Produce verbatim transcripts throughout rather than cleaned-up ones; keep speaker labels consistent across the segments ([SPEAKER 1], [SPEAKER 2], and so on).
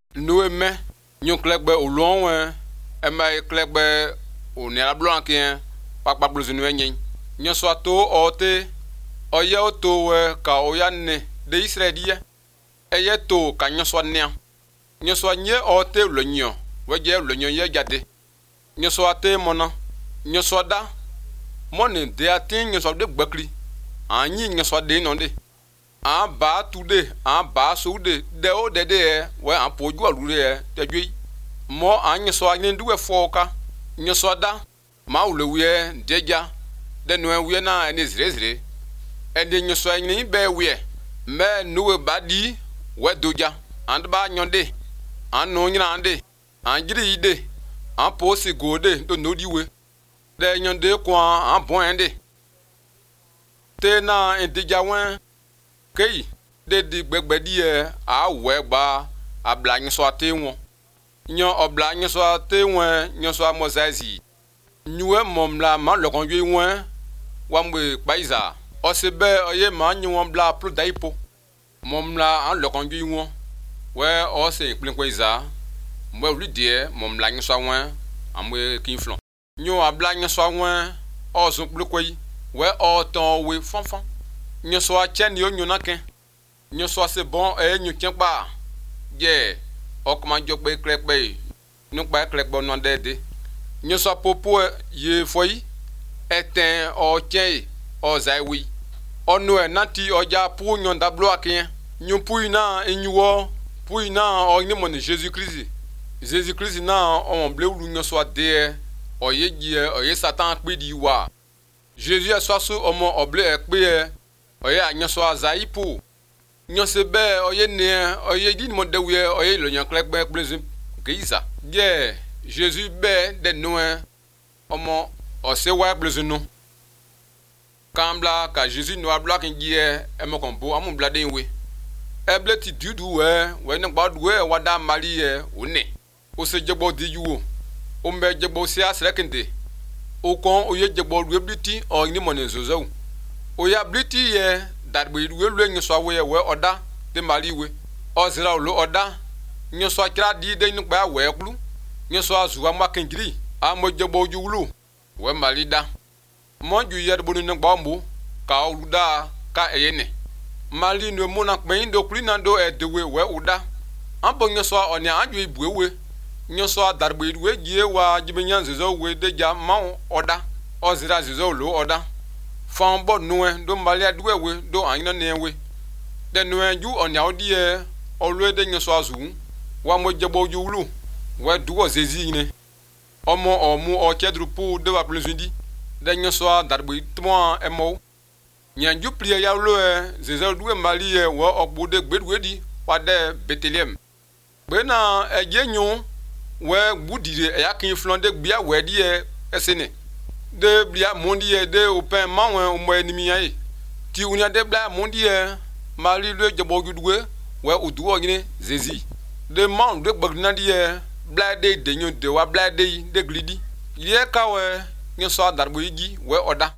[SPEAKER 1] Nous aimons, nous clébé au long, aimons clébé au néa blanc qui est pas pas besoin de nous. Nous soit tôt ote, oya oto ka oya ne de Israël. Eye to ka nous soit néa. Nous soit nye ote le nyon, wege le nyon ye gade. Nous soit te mona, nous soit da. Mon de atin nous soit de bakli. Anyi nous soit de non de. An ba tude an ba sude de o de de we an poju alure te dwi mo an so an ndu e foka nyo so da ma ule wie deja de no wie na ene zrezre e de nyo so an be wie me nu ba di we doja an ba nyonde an no nyina ande an giri ide an posi gode to no di we de nyonde kwa an bon ende te na en deja wen kei de di gbegbedi e a we gba abla nyi so ate won nyo obla nyi so ate won nyo so mozazi nyue momla ma lo kon yui won wa mwe paiza o se be oye ma nyi won bla pro daipo momla an lo kon yui won we o se plin kwaiza mwe ri de momla nyi so won amwe kinflon nyo abla nyi so won o sun plu kwai we o ton we fonfon nyo so a chen yo nyo naken nyo so se bon e nyo chen pa ye o koma jo pe krek pe nu pa krek bon no de nyo so popo ye foi eten o chen o zaiwi onu e nati oja pu nyo dablo aken nyo pu na enwo pu na o ni mo ni Jesus Christ Jesus Christ na o ble ulu nyo so de o ye ji o ye satan pe di wa Jesus so so o mo oble e pe oye anyoso azaipu nyose be oye ne oye di mo dewe oye lo nyan klek be plezim keisa je Jesus be de noe omo ose wa plezinu kambla ka Jesus no abla kin je e mo konbo amu bla den we ebleti dudu we we ne gba duwe wada mari e one o se jegbo di yuwo o mbe jegbo si asrekende o kon oye jegbo duwe bliti o ni mo ne zozo oya bliti ye darbe iwe lu enyo so we we oda de mari we ozira lu oda nyo so kira di de nu gba we klu nyo so azuwa ma kengiri amojebo juwulu we mari da monju ye de bonu ngba mbu ka oluda ka eyene mari nu mu na pe ndo klina ndo e de we we uda ambo nyo so oni aju ibu ewe nyo so darbe iwe gie wa jibenya nzezo we de ja ma oda ozira zezo lu oda fon bo nuwe do malia duwe we do anyina newe de nuwe ju onya odie olwe de nyoso azu wa mo jebo juwulu we duwo zezi ne omo omu o kedrupu de wa plezindi de nyoso darbo tmo emo nyanju plie ya lo e zeze duwe mali e wo ogbude gbeduwe di wa de Bethlehem be na ejenyu we gbudire e yakin flonde gbia we di e esene de blia mondi e de open mawen o mo enimi yan ti unya de blia mondi e mali le jebo gudwe we udu ogine zezi de man de gbagna di e blia de de nyu de wa blia de de glidi ye ka we nyu so darbo igi we oda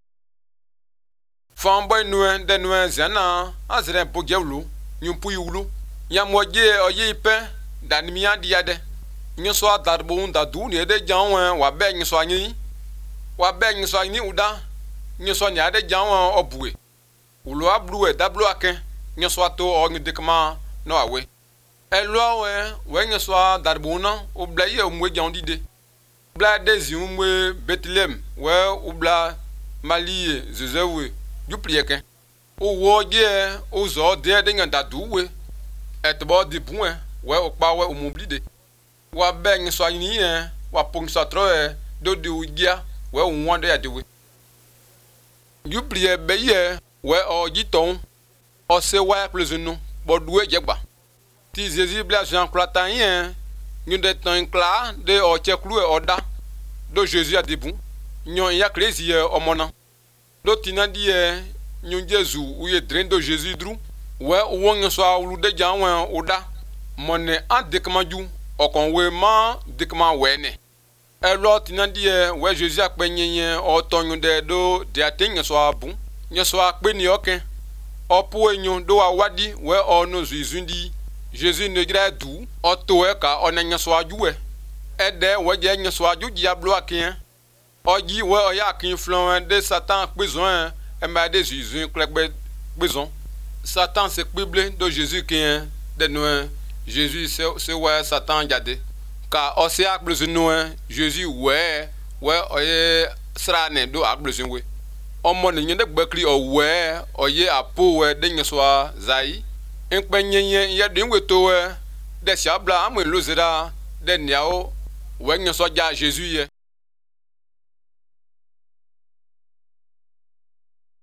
[SPEAKER 1] fam boy nuwe de nuwe zana azre po gewlu nyu pu yulu ya moje oye ipe danimi yan di ade nyu so darbo unda du ne de janwe wa be nyu so anyi wa be nyi so ni uda nyi so nya de jan obue ulo ablu e dablu aken nyi so to o nyi dekma no awe elo we we nyi so darbuna o blaye o mwe jan dide bla de zi mwe Bethlehem we o bla mali zezewe du plieken o wo je o zo de de nyan dadu we etbo di bun we o pa we o moblide wa be nyi so ni e wa pon so tro e do di ugia we won de adewe you plie be ye we o jiton o se wa plezunu bodwe jegba ti zezi bla Jean Clatan yen ñu de tan kla de o cheklu e oda do Jesus adebun nyon ya crazy e omona do tinadi e ñu Jesu uye dren do Jesus dru we won so awlu de janwen oda monne adekmaju okon we ma dekma we ne elo tinadi e we Jesus apenyen o tonyu de do de atenye so abu nye so akpe ni oken opu enyu do awadi we ono zuizundi Jésus ne dirait du otoe ka onenya soajuwe ede weje nya soaju diablo akin oji we oya kin flon de Satan besoin e ma de Jésus klekbe besoin Satan se bible de Jésus qui de nous Jésus c'est c'est ouais Satan jade ka osi akblusu nous Jésus ouais ouais oye srane do akblusu we omo ne nyende gbekli owe oye apo we de nyeswa zai nkpenyenye ye de weto we de shabla amwe lozera de niao we nyeswa ja Jésus ye